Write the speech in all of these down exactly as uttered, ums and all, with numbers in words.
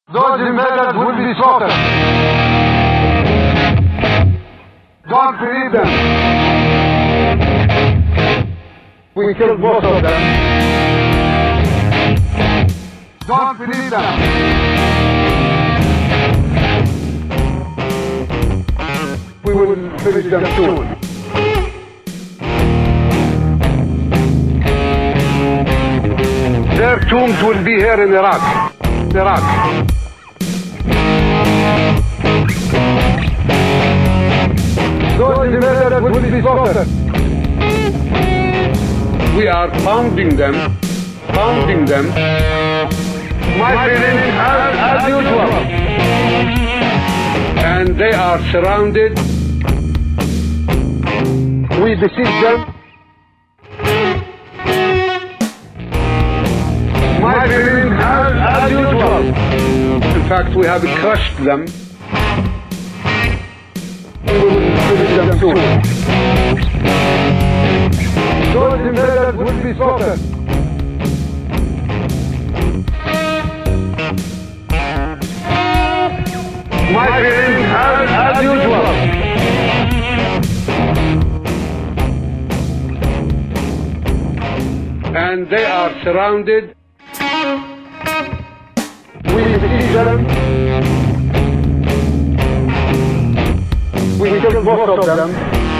Those invaders will be slaughtered. Don't believe them. We killed most of them. Don't believe them. We will finish them soon. Their tombs will be here in Iraq. Iraq. Those invaders will be slaughtered. We are pounding them, pounding them. My feeling as, as usual. And they are surrounded. We besiege them. My feeling as, as usual. In fact, we have crushed them. We will finish them soon. Those invaders will be slaughtered. My feeling as, as usual. And they are surrounded. We besiege them. We killed most of them.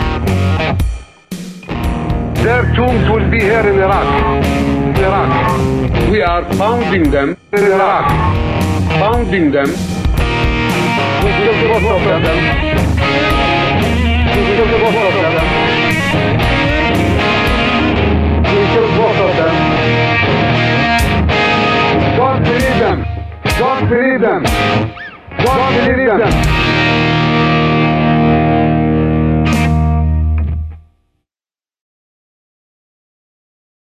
Their tombs will be here in Iraq. Iraq. We are pounding them in Iraq. Pounding them. We killed most of them. We killed most of them. We killed most of them. Don't believe them. Don't believe them. Don't believe them.